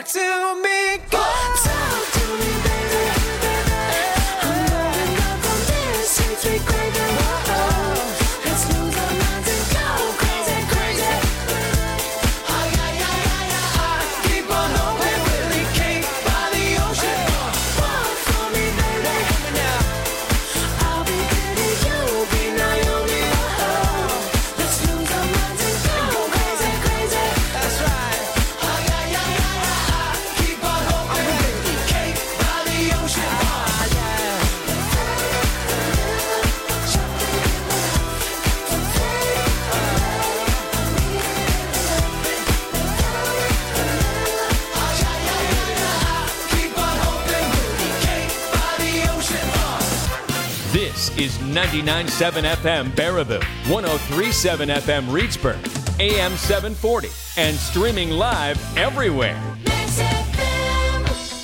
back to me. Talk to me, baby. I'm going up on this sweet, sweet gravy. Let's lose our minds and go crazy, crazy. Keep on hoping we'll be cake by the ocean. Walk for me, baby. I'll be Goody, you'll be Naomi. Let's lose our minds and go crazy, crazy. That's right. Keep on hoping we'll be cake by the ocean. Keep on hoping we'll be cake by the ocean. This is 99.7 FM Baraboo, 103.7 FM Reedsburg, AM 740, and streaming live everywhere. Mix FM.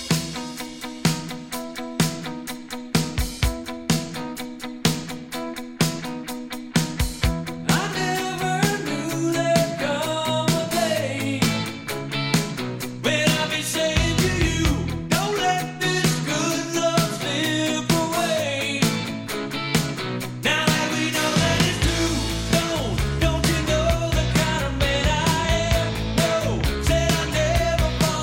I never knew there'd come a day when I'd be saying to you, don't let this good love slip away. Now that we know that it's true, don't you know the kind of man I am? No, said I'd never fall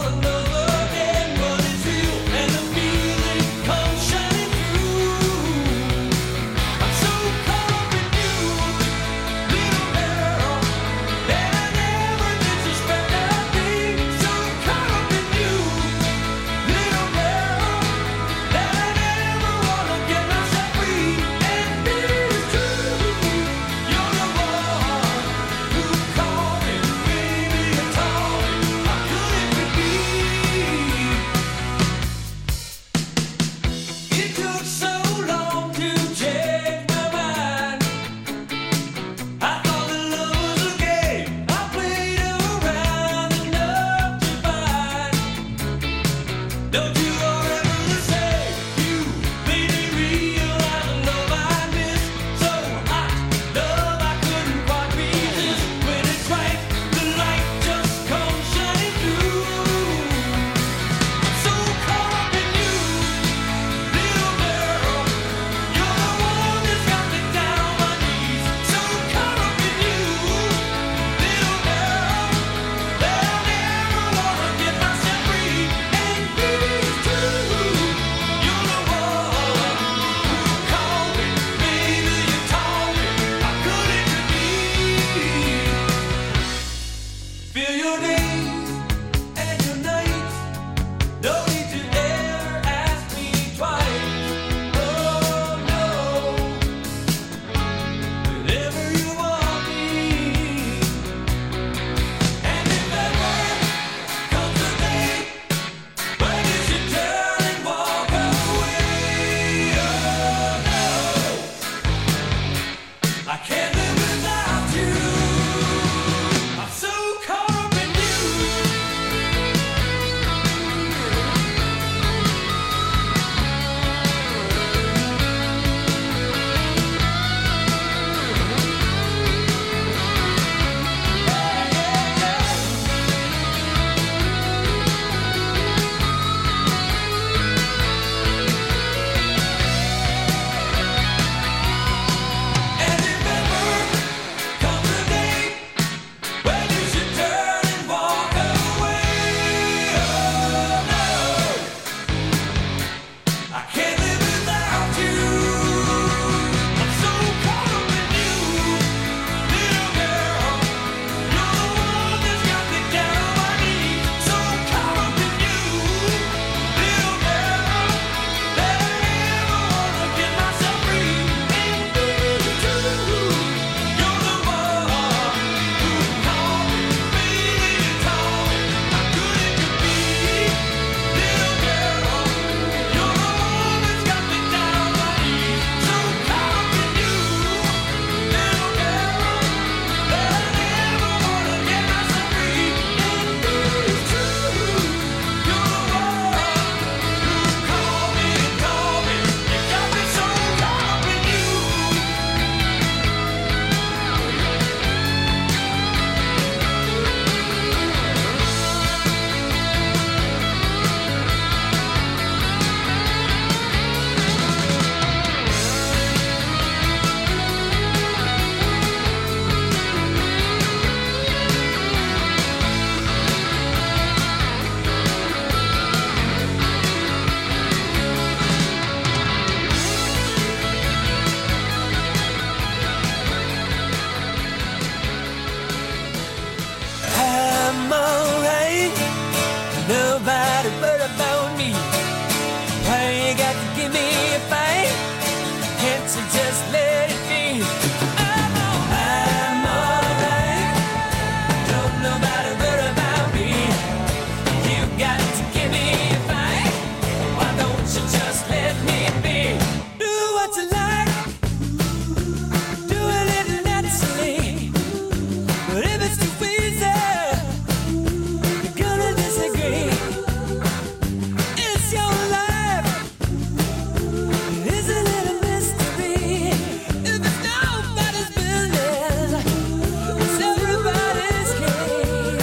to give me a fight? Can't you just let it be? I'm alright. Don't nobody worry about me. You got to give me a fight. Why don't you just let me be? Do what you like. Do it little naturally. But if it's too easy, you're gonna disagree. It's your life. It is a little mystery. If it's nobody's business, it's everybody's game.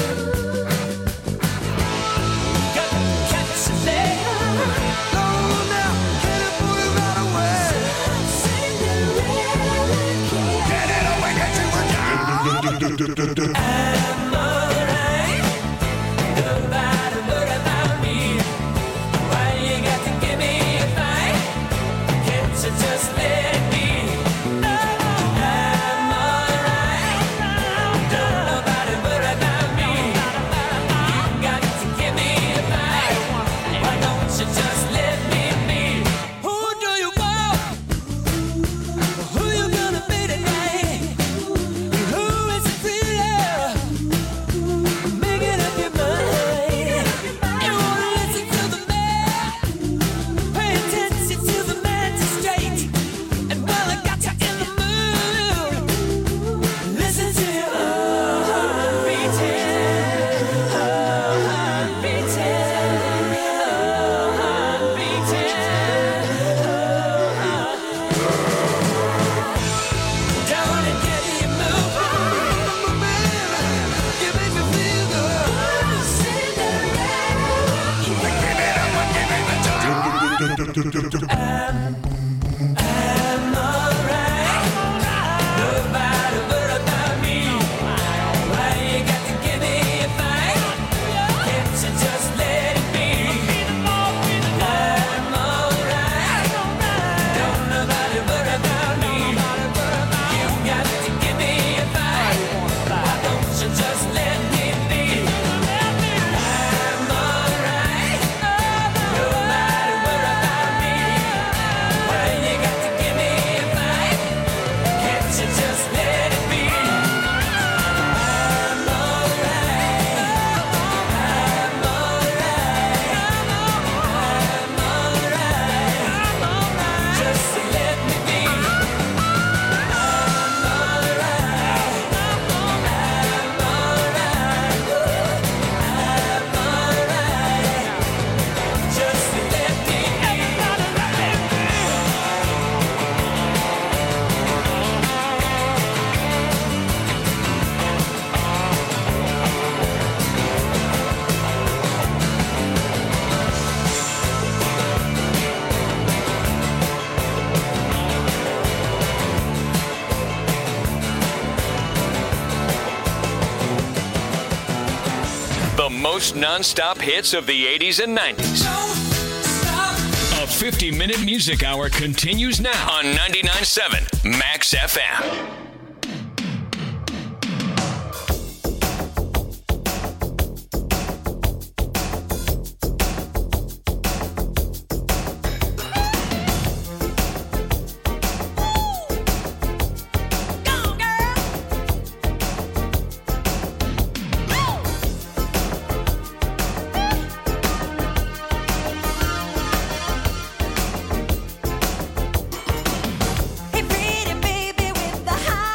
Got to catch a leg. Go now, get it, put it right away. Get it away, get you a job. I'm alright. Nobody worry about me. Why you got to give me a fight? Can't you just let it be? I'm alright. Don't nobody worry about me. You got to give me a fight. Why don't you just let me be? Who do you want? Who you gonna be tonight? Who is it really? Making up your mind. You wanna listen to the man? Pay attention to the man to straight. And while I got you in the mood, listen to your heart beating, heart beating, heart beating. Down and get you moving, you make me feel good. I'm alright. Nobody worry about me. Why you got to give me a fight? Can't you just let it be? I'm alright. Don't nobody worry about me. You got to give me a fight. Why don't you just let me be? I'm alright. Nobody worry about me. Why you got to give me a fight? Can't you just let it be? I'm alright. I'm alright. Just let me be. I'm alright. I'm alright. Just let me be. The most non-stop hits of the 80s and 90s. A 50-minute music hour continues now on 99.7 Max FM. Hey, pretty baby with the high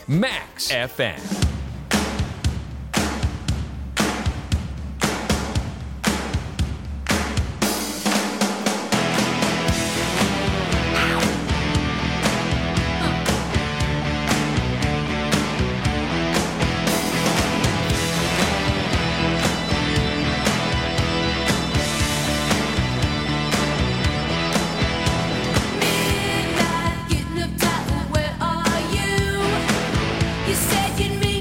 Max FM. Midnight, getting up tight, where are you? You said you'd meet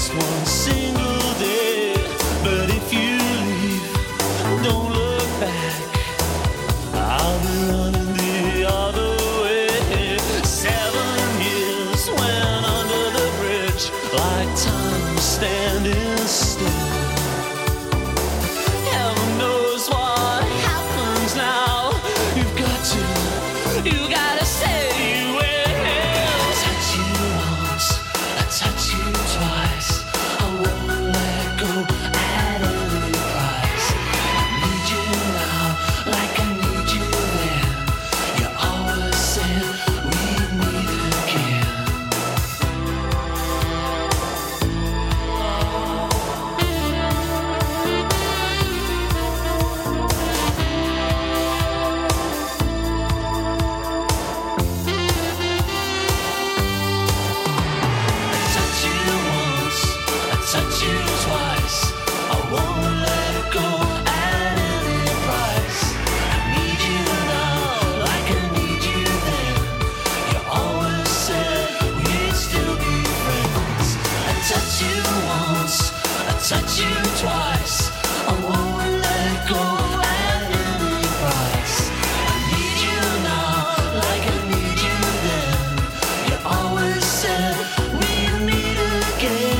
just one single day. But if you leave, don't look back. I'll be running the other way. 7 years went under the bridge like time standing still. Heaven knows what happens now. You gotta say you will. Touch you once, I touch you twice. I won't let go at any price. I need you now, like I need you then. You always said we'd meet again. Touch you twice, I won't let go at any price. I need you now, like I need you then. You always said we'd still be friends. I touch you once, I touch you twice, I won't let go at any price. I need you now, like I need you then. You always said we'd meet again.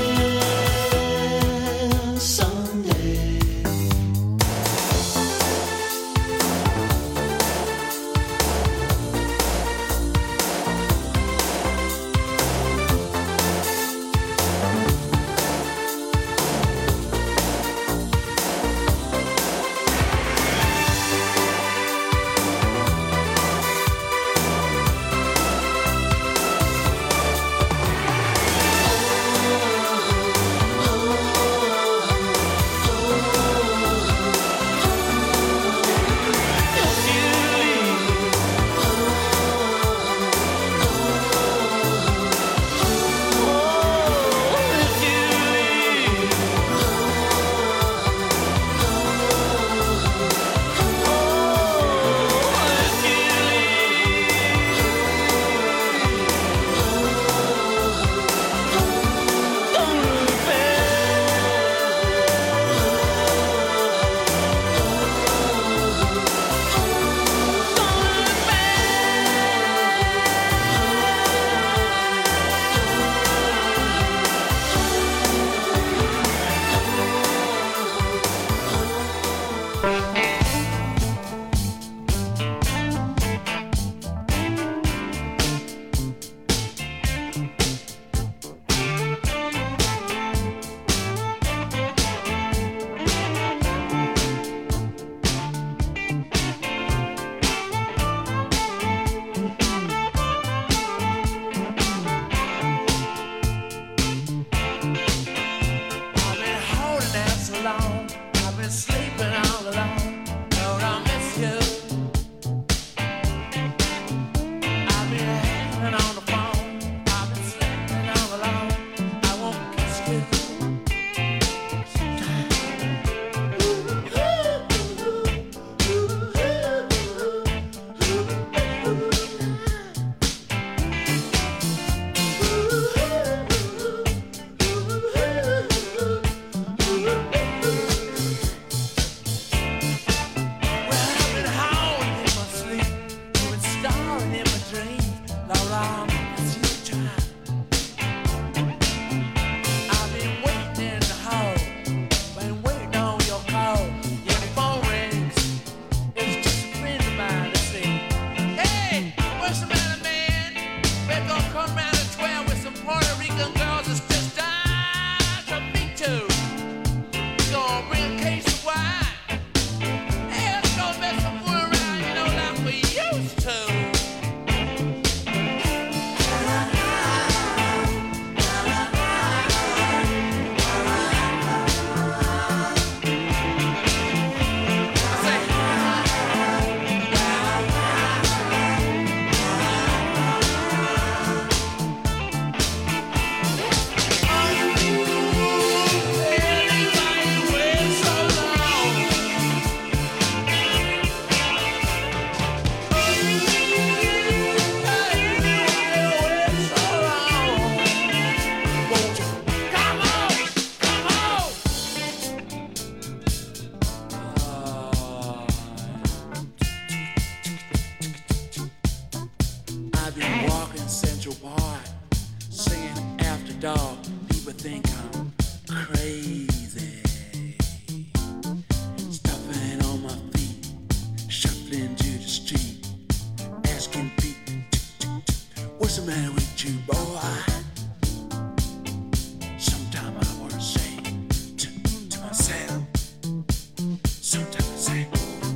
think I'm crazy. Stuffing on my feet, shuffling to the street, asking Pete, what's the matter with you, boy? Sometimes I want to say to myself, sometimes I say,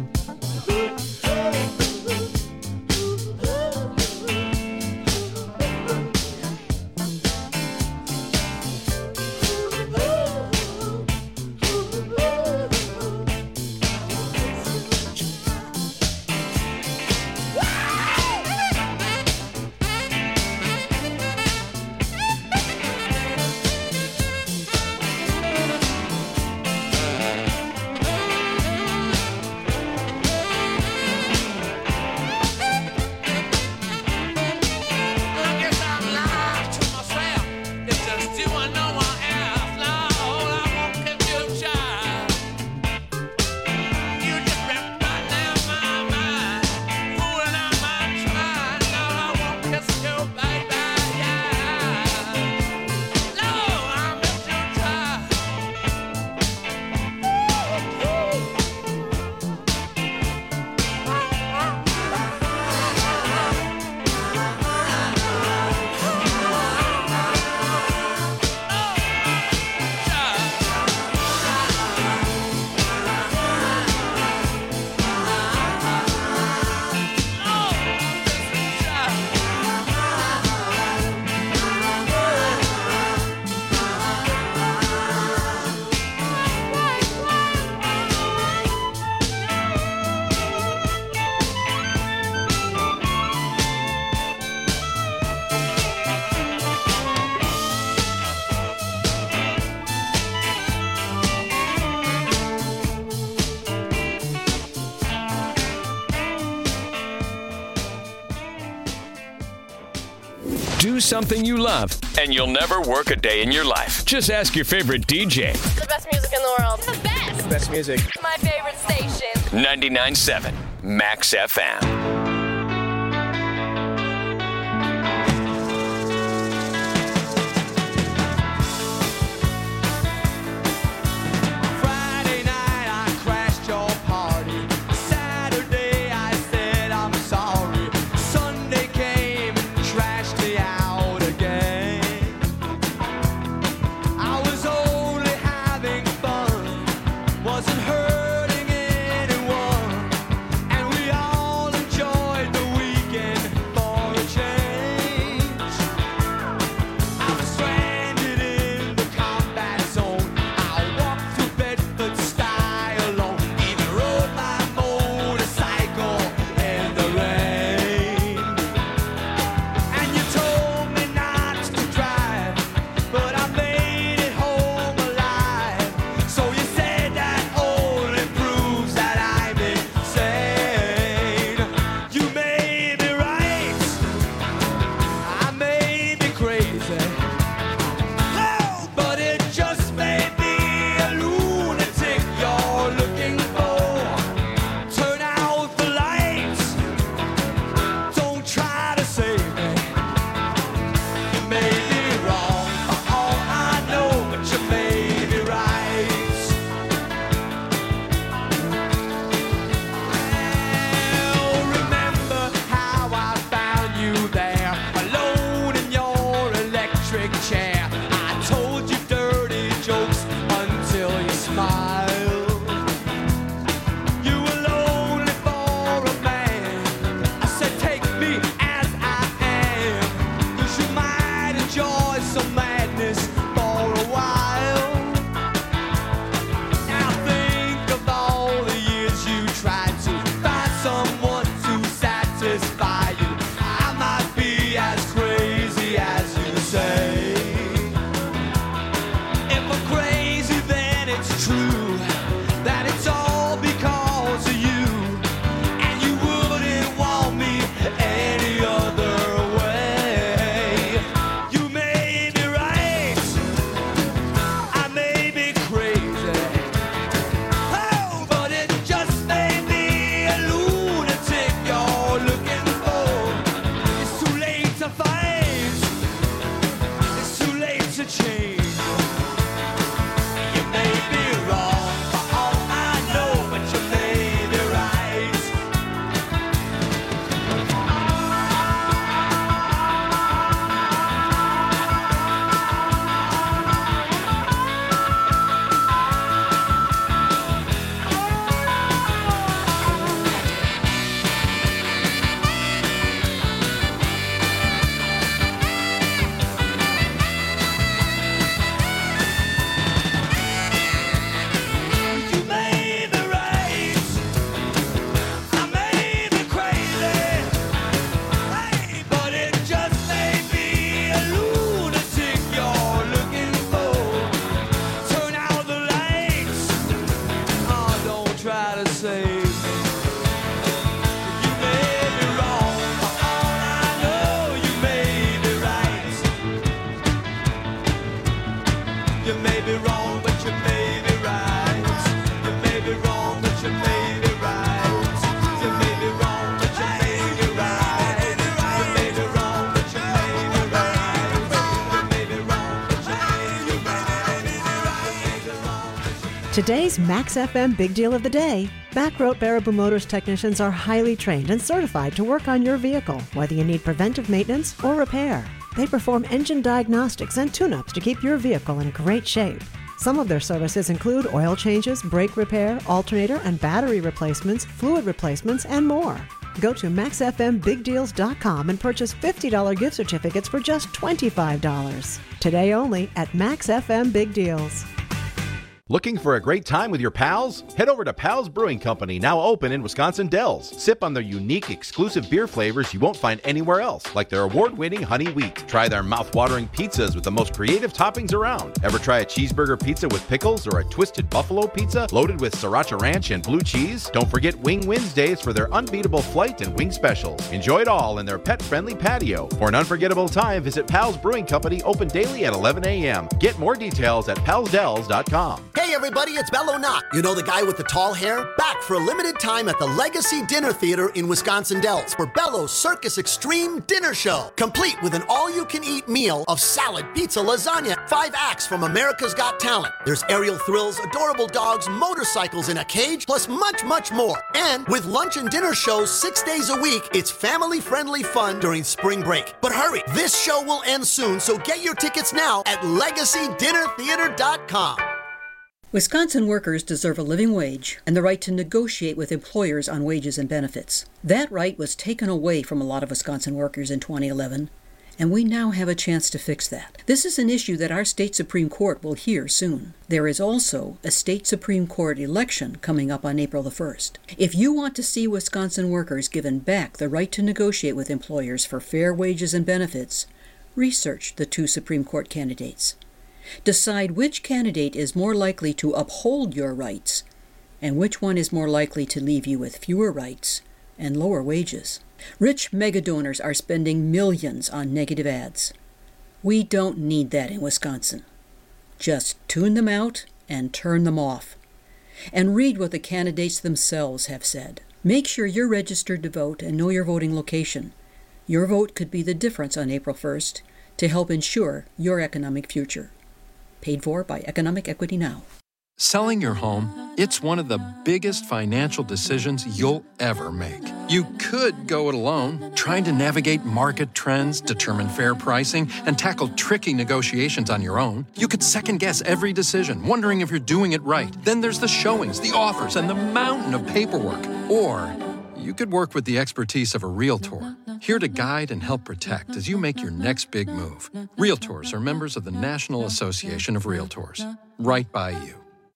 Do something you love, and you'll never work a day in your life. Just ask your favorite DJ. The best music in the world. The best. Best music. My favorite station. 99.7 Max FM. to change. You may be wrong, but you may be right. You may be wrong, but you may be right. You may be wrong, but you may be right. You may be wrong, but you may be right. You may be wrong, but you may be right. Today's Max FM Big Deal of the Day. Backroad Baraboo Motors technicians are highly trained and certified to work on your vehicle, whether you need preventive maintenance or repair. They perform engine diagnostics and tune-ups to keep your vehicle in great shape. Some of their services include oil changes, brake repair, alternator and battery replacements, fluid replacements, and more. Go to MaxFMBigDeals.com and purchase $50 gift certificates for just $25. Today only at Max FM Big Deals. Looking for a great time with your pals? Head over to Pals Brewing Company, now open in Wisconsin Dells. Sip on their unique, exclusive beer flavors you won't find anywhere else, like their award-winning Honey Wheat. Try their mouth-watering pizzas with the most creative toppings around. Ever try a cheeseburger pizza with pickles or a twisted buffalo pizza loaded with sriracha ranch and blue cheese? Don't forget Wing Wednesdays for their unbeatable flight and wing specials. Enjoy it all in their pet-friendly patio. For an unforgettable time, visit Pals Brewing Company, open daily at 11 a.m. Get more details at palsdells.com. Hey everybody, it's Bello Knock. You know the guy with the tall hair? Back for a limited time at the Legacy Dinner Theater in Wisconsin Dells for Bello's Circus Extreme Dinner Show. Complete with an all-you-can-eat meal of salad, pizza, lasagna, 5 acts from America's Got Talent. There's aerial thrills, adorable dogs, motorcycles in a cage, plus much, much more. And with lunch and dinner shows 6 days a week, it's family-friendly fun during spring break. But hurry, this show will end soon, so get your tickets now at LegacyDinnerTheater.com. Wisconsin workers deserve a living wage and the right to negotiate with employers on wages and benefits. That right was taken away from a lot of Wisconsin workers in 2011, and we now have a chance to fix that. This is an issue that our state Supreme Court will hear soon. There is also a state Supreme Court election coming up on April the 1st. If you want to see Wisconsin workers given back the right to negotiate with employers for fair wages and benefits, research the 2 Supreme Court candidates. Decide which candidate is more likely to uphold your rights and which one is more likely to leave you with fewer rights and lower wages. Rich megadonors are spending millions on negative ads. We don't need that in Wisconsin. Just tune them out and turn them off. And read what the candidates themselves have said. Make sure you're registered to vote and know your voting location. Your vote could be the difference on April 1st to help ensure your economic future. Paid for by Economic Equity Now. Selling your home, it's one of the biggest financial decisions you'll ever make. You could go it alone, trying to navigate market trends, determine fair pricing, and tackle tricky negotiations on your own. You could second-guess every decision, wondering if you're doing it right. Then there's the showings, the offers, and the mountain of paperwork. Or you could work with the expertise of a realtor, here to guide and help protect as you make your next big move. Realtors are members of the National Association of Realtors. Right by you.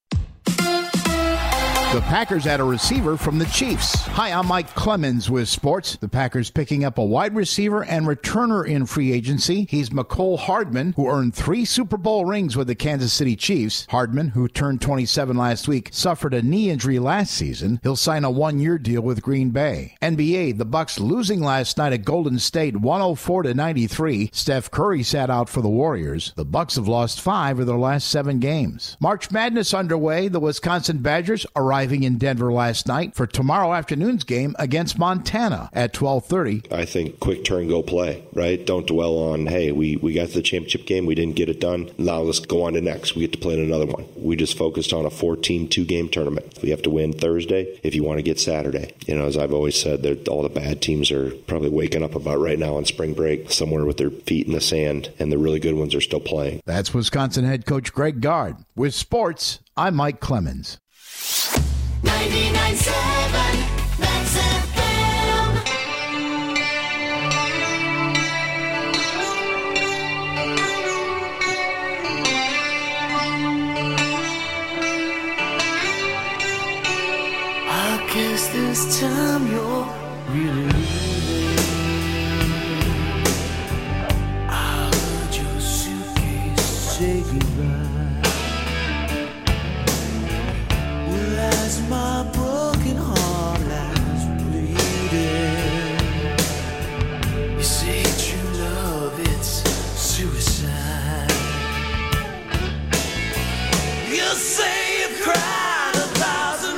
The Packers add a receiver from the Chiefs. Hi, I'm Mike Clemens with sports. The Packers picking up a wide receiver and returner in free agency. He's McCole Hardman, who earned 3 Super Bowl rings with the Kansas City Chiefs. Hardman, who turned 27 last week, suffered a knee injury last season. He'll sign a 1-year deal with Green Bay. NBA, the Bucks losing last night at Golden State 104-93. Steph Curry sat out for the Warriors. The Bucks have lost 5 of their last 7 games. March Madness underway. The Wisconsin Badgers arriving in Denver last night for tomorrow afternoon's game against Montana at 12:30. I think quick turn, go play, right? Don't dwell on, hey, we got to the championship game, we didn't get it done. Now let's go on to next. We get to play in another one. We just focused on a 4-team, 2-game tournament. We have to win Thursday if you want to get Saturday. You know, as I've always said, all the bad teams are probably waking up about right now on spring break, somewhere with their feet in the sand, and the really good ones are still playing. That's Wisconsin head coach Greg Gard. With sports, I'm Mike Clemens. 99.7 Max FM. I guess this time you're really leaving. I heard your suitcase say goodbye. As my broken heart lies bleeding, you say true love, it's suicide. say you cried 1,000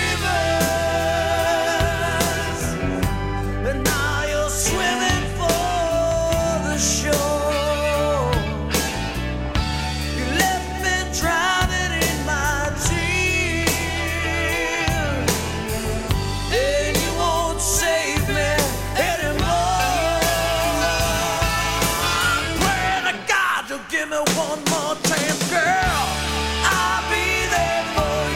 rivers, and now you're swimming for the shore. You left me drowning in my tears, and you won't save me anymore. I'm praying to God you'll give me one more chance, girl. I'll be there for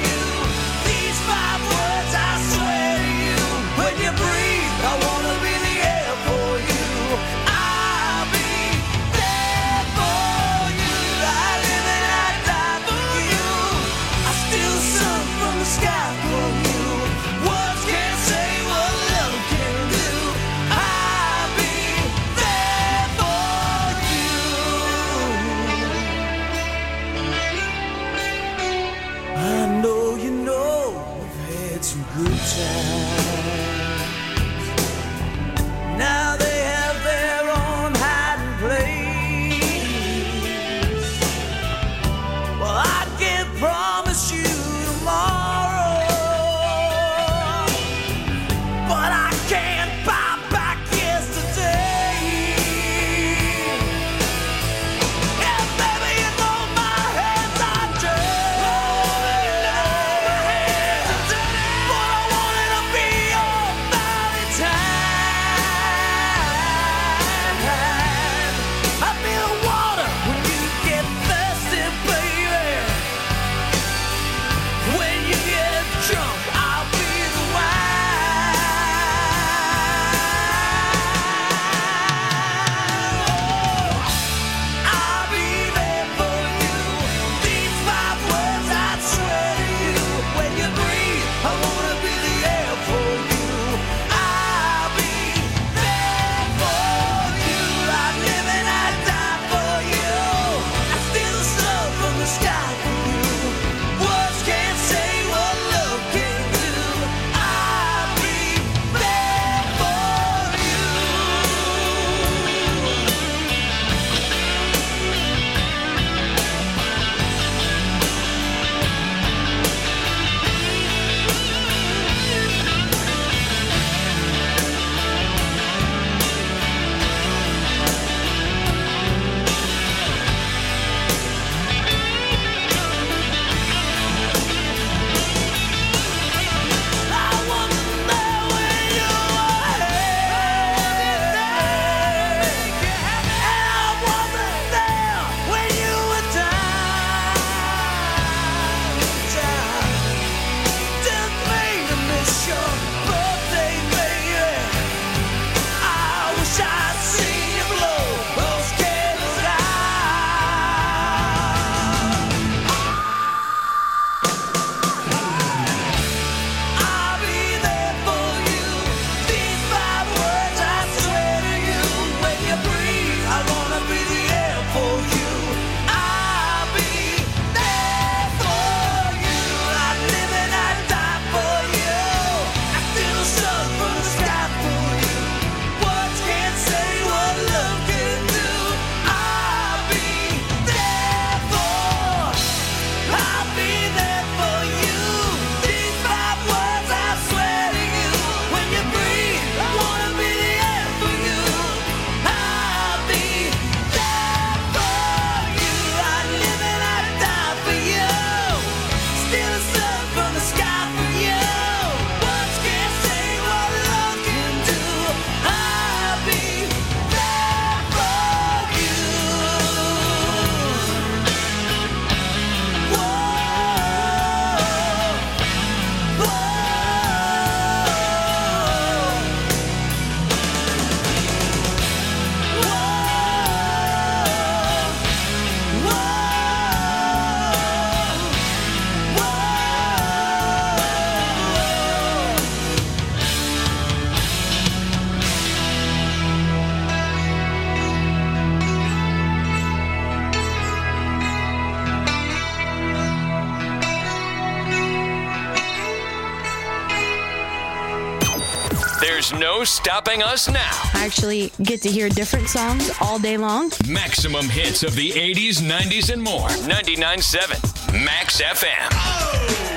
There's no stopping us now. I actually get to hear different songs all day long. Maximum hits of the 80s, 90s, and more. 99.7 Max FM.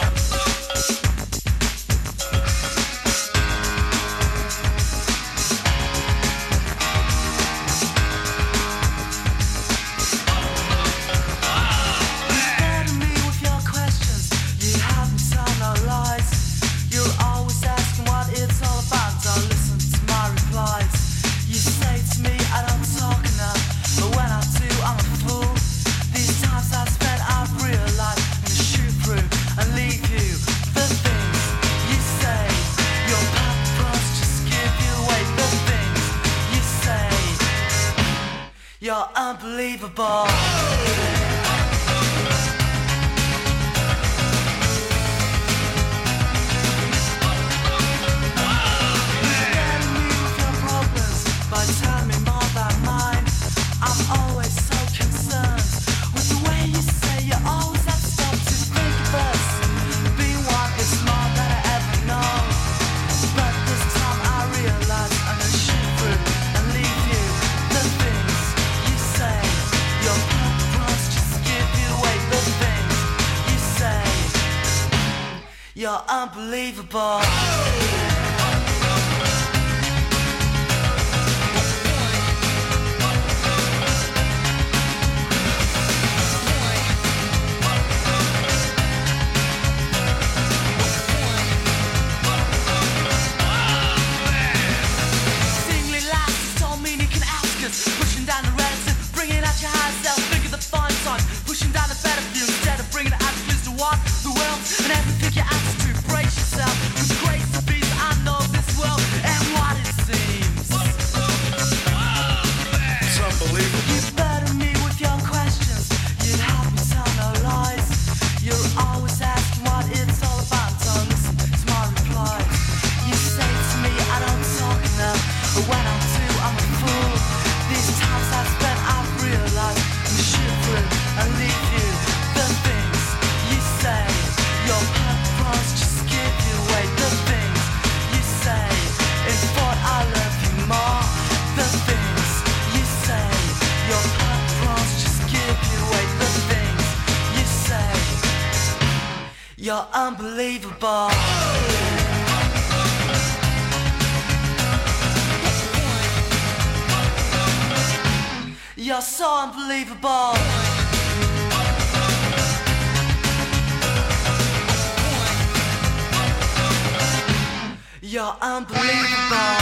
You're unbelievable. By telling me more about mine, I'm always so concerned with the way you say you always have to stop to think of us. Being one is more than I ever know, but this time I realize I'm gonna shoot through and leave you. The things you say, your purpose just give you away. The things you say, you're unbelievable. Pushing down the relative, bringing out your higher self, think of the fun song. Pushing down the better view instead of bringing it out to what the world and everything you ask to brace yourself. With grace to be, I know this world and what it seems. It's unbelievable. You burden me with your questions. You help me tell no lies. You're always asking what it's all about. Don't listen to my replies. You say to me I don't talk enough, but when I do I'm a fool. These times I've spent, I've realized I'm shoot through and leave you. The things you say, your purpose just give you away. The things you say, it's thought I love you more. The things you say, your purpose just give you away. The things you say, you're unbelievable. You're so unbelievable. You're unbelievable.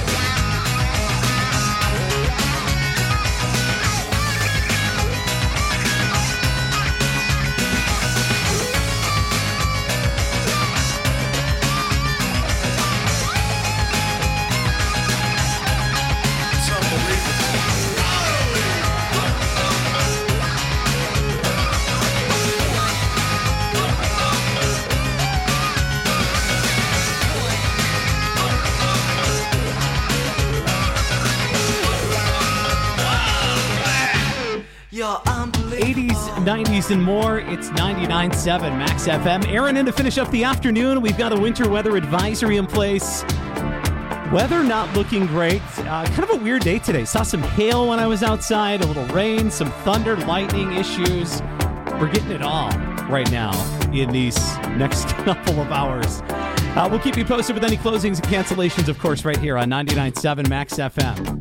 You're unbelievable. 80s, 90s, and more. It's 99.7 Max FM. Aaron, in to finish up the afternoon, we've got a winter weather advisory in place. Weather not looking great. Kind of a weird day today. Saw some hail when I was outside, a little rain, some thunder, lightning issues. We're getting it all right now in these next couple of hours. We'll keep you posted with any closings and cancellations, of course, right here on 99.7 Max FM.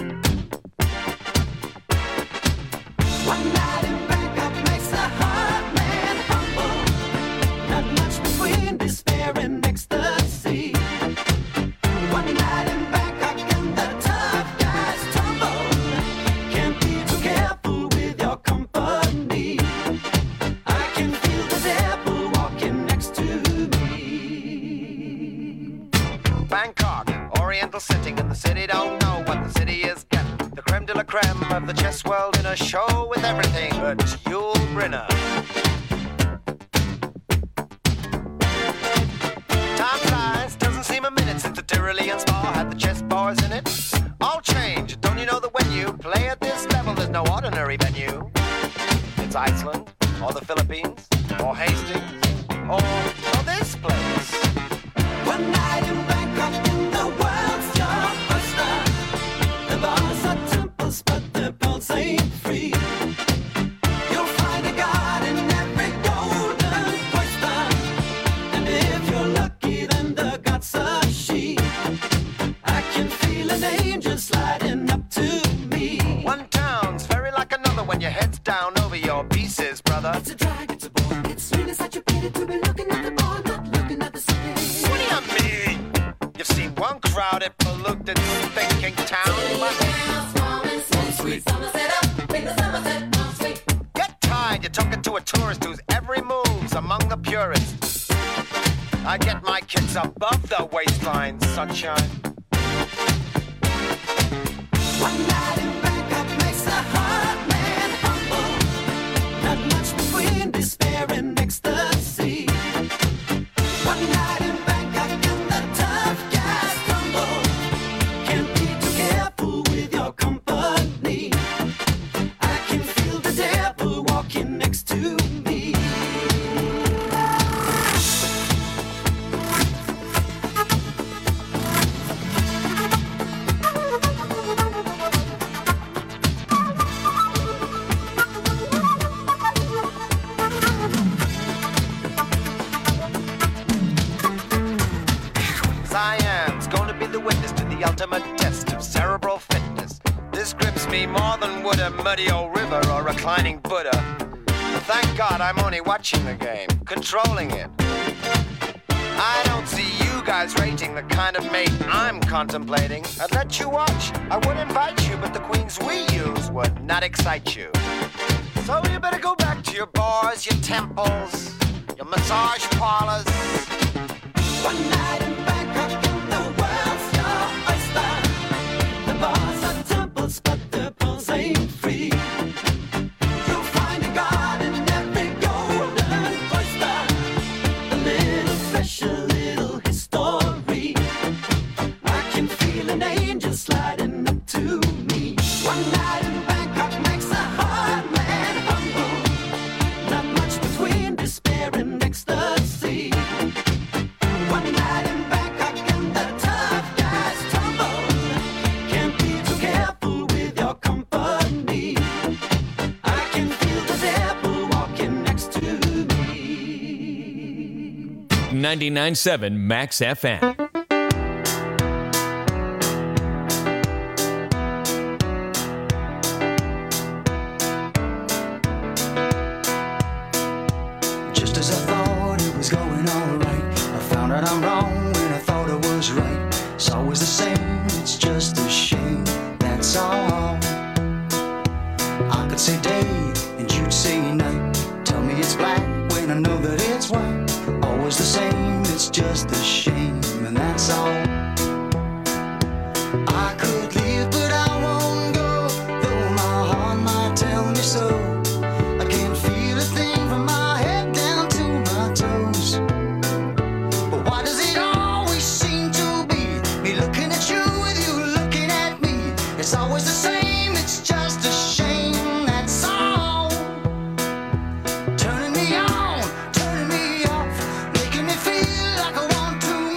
Sitting in the city, don't know what the city is getting. The creme de la creme of the chess world in a show with everything but Yul Brynner. Time flies, doesn't seem a minute since the Tyrolean Spa had the chess bars in it. All change, don't you know that when you play at this level, there's no ordinary venue? It's Iceland, or the Philippines, or Hastings, or this place. One night in Bangkok. Bangkok in the world's your oyster. The bars are temples, but the pearls ain't free. You'll find a god in every golden oyster. And if you're lucky, then the god's a she. I can feel an angel sliding up to me. One town's very like another when your head's down over your pieces, brother. It's a drag, it's a bore. It's really such a pity to be looking at the bar, not looking at the city. What do you mean? You've seen one crowded, polluted, thinking town. Get tired, you're talking to a tourist whose every move's among the purists. I get my kids above the waistline, sunshine. One night in Bangkok makes a hard man humble. Not much between despair and ecstasy. One night in Bangkok and the tough guys crumble. Can't be too careful with your company. I can feel the devil walking next to me. Siam's going to be the witness to the ultimate test of cerebral fitness. This grips me more than would a muddy old river or a reclining Buddha. But thank God I'm only watching the game, controlling it. I don't see you guys rating the kind of mate I'm contemplating. I'd let you watch, I would invite you, but the queens we use would not excite you. So you better go back to your bars, your temples, your massage parlors. One night in Bangkok and the world's your oyster. The bars are temples, but the pearls ain't free. You'll find a god in every golden oyster. A little fish, a little history. I can feel an angel sliding up to me. One night in Bangkok makes a hard man humble. Not much between despair and ecstasy. One night in Bangkok and the tough guys tumble. Can't be too careful with your company. I can feel the devil walking next to me. 99.7 Max FM. Just as I thought it was going all right, I found out I'm wrong when I thought I was right. It's always the same, it's just a shame, that's all. I could say day and you'd say night. Tell me it's black when I know that it's white. Always the same, it's just a shame, and that's all. I could leave, but I won't go, though my heart might tell me so. I can't feel a thing from my head down to my toes. But why does it always seem to be me looking at you with you looking at me? It's always the same, it's just a shame, that's all. Turning me on, turning me off, making me feel like I want too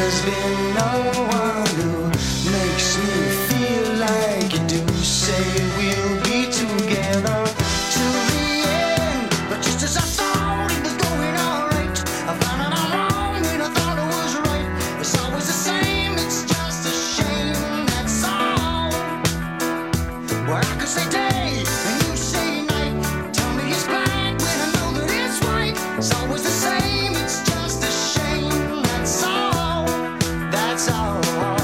There's been no one who makes me feel like you do. Say we'll be together till the end, but just as I thought it was going all right, I found out I'm wrong when I thought it was right. It's always the same, it's just a shame, that's all. Well, I could say day and you say night. Tell me it's black when I know that it's white. It's always the same, it's just a shame, that's all. That's all.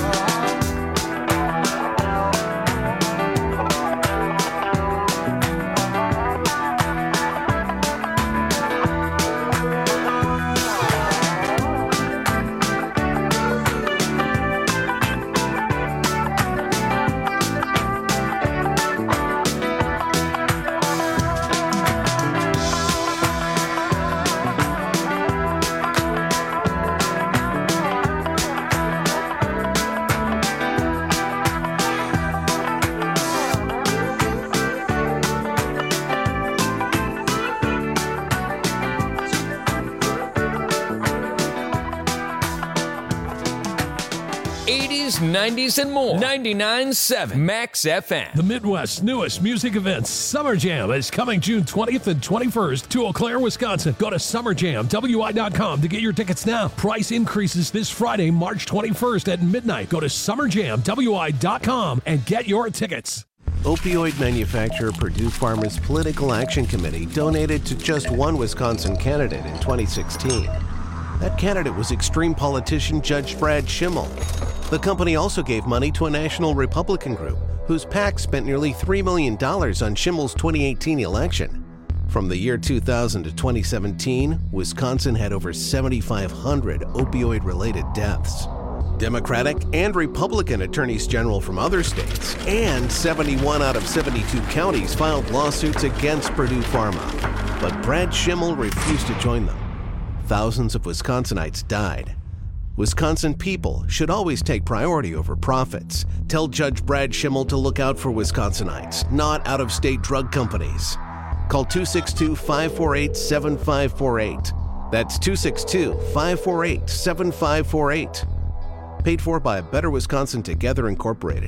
'80s, '90s, and more. 99.7 Max FM. The Midwest's newest music event, Summer Jam, is coming June 20th and 21st to Eau Claire, Wisconsin. Go to summerjamwi.com to get your tickets now. Price increases this Friday, March 21st at midnight. Go to summerjamwi.com and get your tickets. Opioid manufacturer Purdue Pharma's Political Action Committee donated to just one Wisconsin candidate in 2016. That candidate was extreme politician Judge Brad Schimmel. The company also gave money to a national Republican group whose PAC spent nearly $3 million on Schimmel's 2018 election. From the year 2000 to 2017, Wisconsin had over 7,500 opioid-related deaths. Democratic and Republican attorneys general from other states and 71 out of 72 counties filed lawsuits against Purdue Pharma. But Brad Schimmel refused to join them. Thousands of Wisconsinites died. Wisconsin people should always take priority over profits. Tell Judge Brad Schimmel to look out for Wisconsinites, not out-of-state drug companies. Call 262-548-7548. That's 262-548-7548. Paid for by Better Wisconsin Together Incorporated.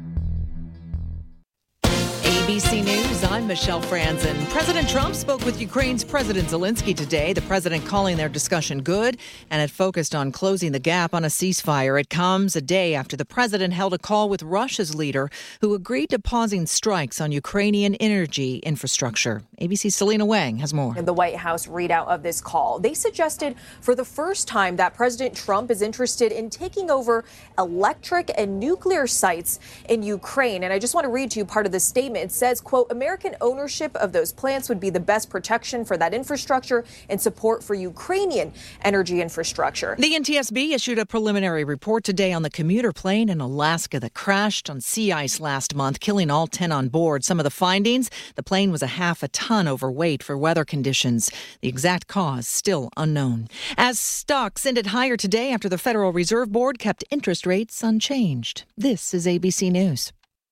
ABC News, I'm Michelle Franzen. President Trump spoke with Ukraine's President Zelensky today, the president calling their discussion good, and it focused on closing the gap on a ceasefire. It comes a day after the president held a call with Russia's leader, who agreed to pausing strikes on Ukrainian energy infrastructure. ABC's Selena Wang has more. In the White House readout of this call, they suggested for the first time that President Trump is interested in taking over electric and nuclear sites in Ukraine. And I just want to read to you part of the statement. It says, quote, American ownership of those plants would be the best protection for that infrastructure and support for Ukrainian energy infrastructure. The NTSB issued a preliminary report today on the commuter plane in Alaska that crashed on sea ice last month, killing all 10 on board. Some of the findings, the plane was a half a ton overweight for weather conditions. The exact cause still unknown. As stocks ended higher today after the Federal Reserve Board kept interest rates unchanged. This is ABC News.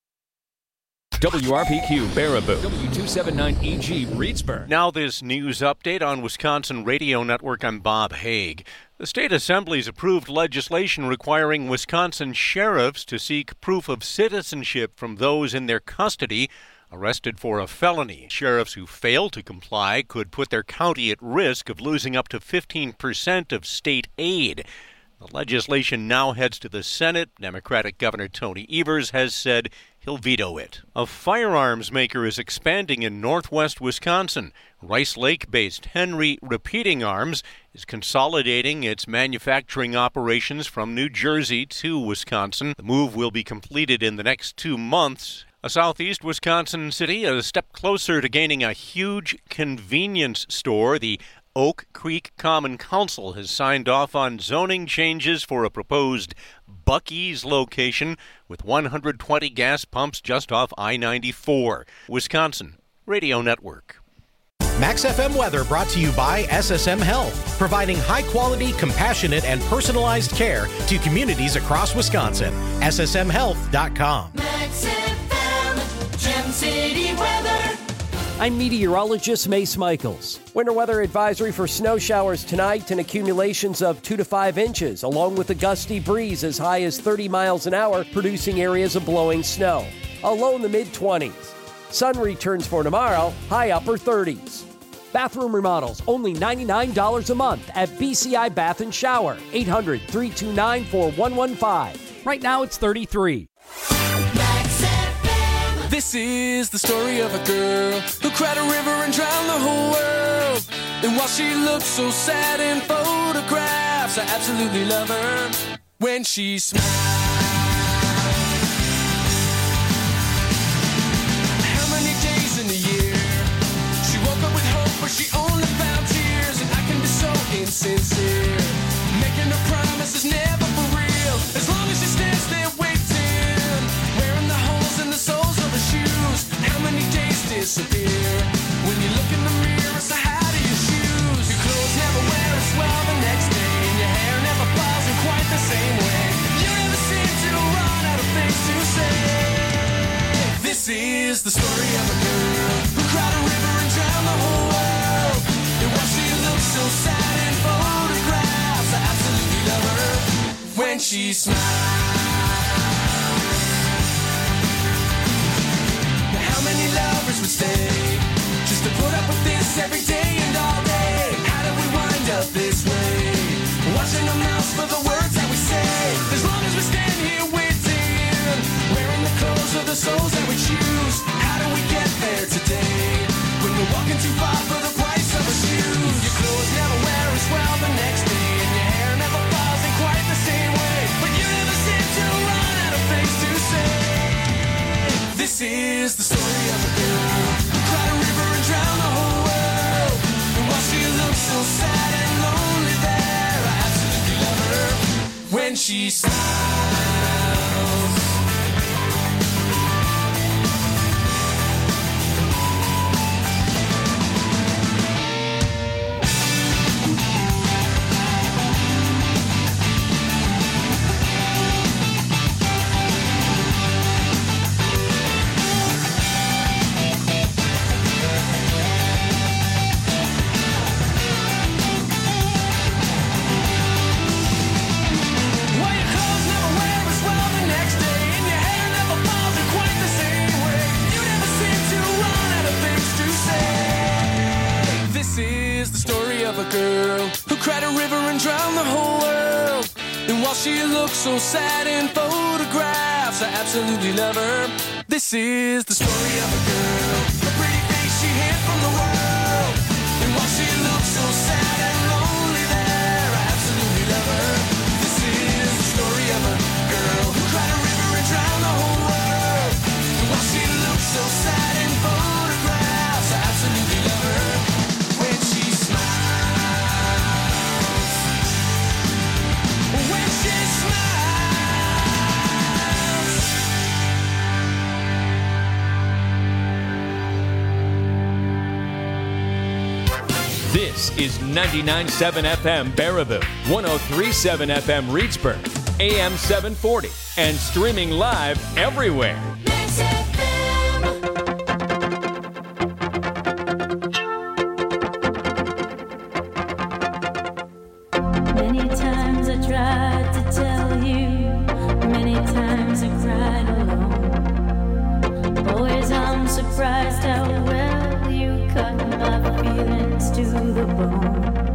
WRPQ Baraboo, W279EG Reedsburg. Now this news update on Wisconsin Radio Network. I'm Bob Haig. The state assembly's approved legislation requiring Wisconsin sheriffs to seek proof of citizenship from those in their custody arrested for a felony. Sheriffs who fail to comply could put their county at risk of losing up to 15% of state aid. The legislation now heads to the Senate. Democratic Governor Tony Evers has said he'll veto it. A firearms maker is expanding in northwest Wisconsin. Rice Lake-based Henry Repeating Arms is consolidating its manufacturing operations from New Jersey to Wisconsin. The move will be completed in the next 2 months. A southeast Wisconsin city a step closer to gaining a huge convenience store. The Oak Creek Common Council has signed off on zoning changes for a proposed Buc-ee's location with 120 gas pumps just off I-94. Wisconsin Radio Network. Max FM weather brought to you by SSM Health, providing high-quality, compassionate, and personalized care to communities across Wisconsin. SSMHealth.com. Max FM, Gem City weather. I'm meteorologist Mace Michaels. Winter weather advisory for snow showers tonight and accumulations of 2 to 5 inches, along with a gusty breeze as high as 30 miles an hour, producing areas of blowing snow. A low in the mid-20s. Sun returns for tomorrow, high upper 30s. Bathroom remodels, only $99 a month at BCI Bath & Shower. 800-329-4115. Right now it's $33. This is the story of a girl who cried a river and drowned the whole world. And while she looks so sad in photographs, I absolutely love her when she smiles. How many days in a year she woke up with hope, but she only found tears? And I can be so insincere, making her promises never for real. As long as she stands there waiting, wearing the holes in the soles of her shoes. How many days disappear when you look in the mirror? So how do you choose? Your clothes never wear as well the next day, and your hair never falls in quite the same way. You never seem to run out of things to say. This is the story of a girl who cried a river and drowned the whole world. And while she looks so sad in photographs, I absolutely love her when she smiles. How many lovers would stay just to put up with this every day and all day? How did we wind up this way? Watching our mouths for the words that we say. As long as we stand here waiting, wearing the clothes of the souls that we choose. How do we get there today when we're walking too far for the price of our shoes? Your clothes never wear as well the next day, and your hair never falls in quite the same way. But you never seem to run out of things to say. This is the story of a girl who cried a river and drowned the whole world. And while she looks so sad and lonely there, I absolutely love her when she smiles. This is the story of a girl who cried a river and drowned the whole world. And while she looks so sad in photographs, I absolutely love her. This is the story of a girl, the pretty face she hid from the world. And while she looks so sad and lonely there, I absolutely love her. This is the story of a girl who cried a river and drowned the whole world. And while she looks so sad in photographs, I absolutely love her. When she smiles, when she smiles. This is 99.7 FM Baraboo, 103.7 FM Reedsburg, AM 740, and streaming live everywhere. Many times I tried to tell you, many times I cried alone. Always I'm surprised how well you cut my feelings to the bone.